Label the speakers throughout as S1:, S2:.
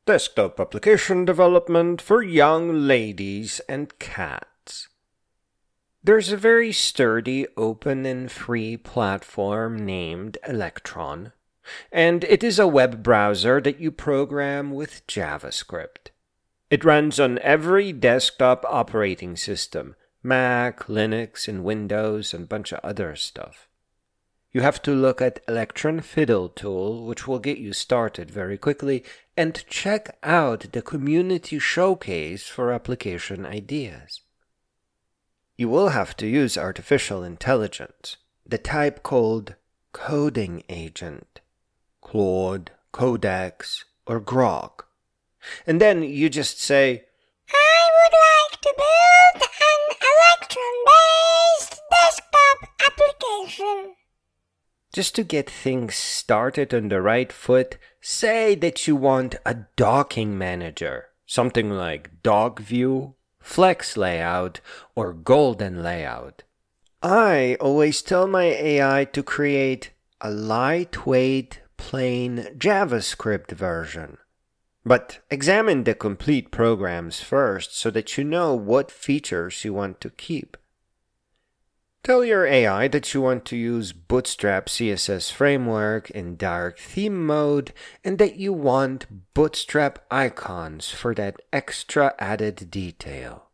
S1: Desktop application development for young ladies and cats. There's a very sturdy, open and free platform named Electron, and it is a web browser that you program with JavaScript. It runs on every desktop operating system, Mac, Linux, and Windows, and a bunch of other stuff. You have to look at Electron Fiddle tool, which will get you started very quickly, and check out the community showcase for application ideas. You will have to use artificial intelligence, the type called Coding Agent, Claude, Codex, or Grok. And then you just say,
S2: I would like to build an Electron-based desktop application.
S1: Just to get things started on the right foot, say that you want a docking manager, something like DocView, Flex Layout, or Golden Layout. I always tell my AI to create a lightweight, plain JavaScript version. But examine the complete programs first so that you know what features you want to keep. Tell your AI that you want to use Bootstrap CSS framework in dark theme mode and that you want Bootstrap icons for that extra added detail.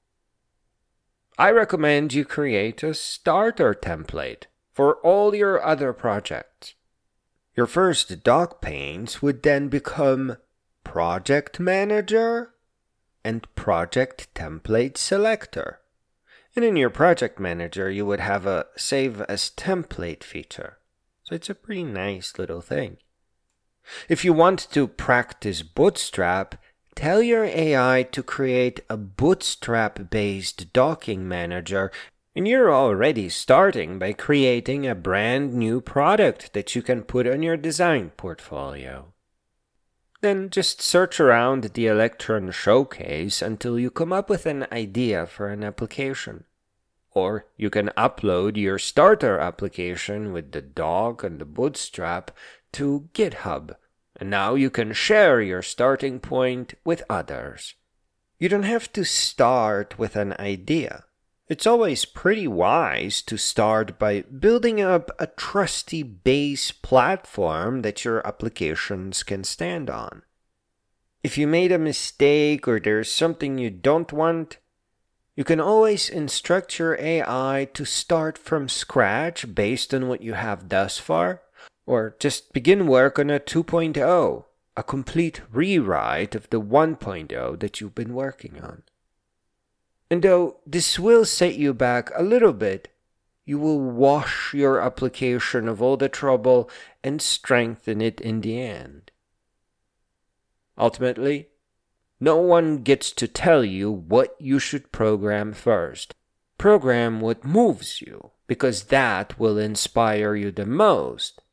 S1: I recommend you create a starter template for all your other projects. Your first doc panes would then become Project Manager and Project Template Selector. And in your project manager, you would have a Save as Template feature. So it's a pretty nice little thing. If you want to practice Bootstrap, tell your AI to create a Bootstrap-based docking manager, and you're already starting by creating a brand new product that you can put on your design portfolio. Then just search around the Electron showcase until you come up with an idea for an application. Or you can upload your starter application with the doc and the Bootstrap to GitHub. And now you can share your starting point with others. You don't have to start with an idea. It's always pretty wise to start by building up a trusty base platform that your applications can stand on. If you made a mistake or there's something you don't want, you can always instruct your AI to start from scratch based on what you have thus far, or just begin work on a 2.0, a complete rewrite of the 1.0 that you've been working on. And though this will set you back a little bit, you will wash your application of all the trouble and strengthen it in the end. Ultimately, no one gets to tell you what you should program first. Program what moves you, because that will inspire you the most.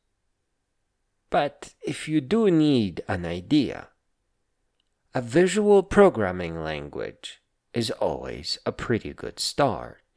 S1: But if you do need an idea, a visual programming language is always a pretty good start.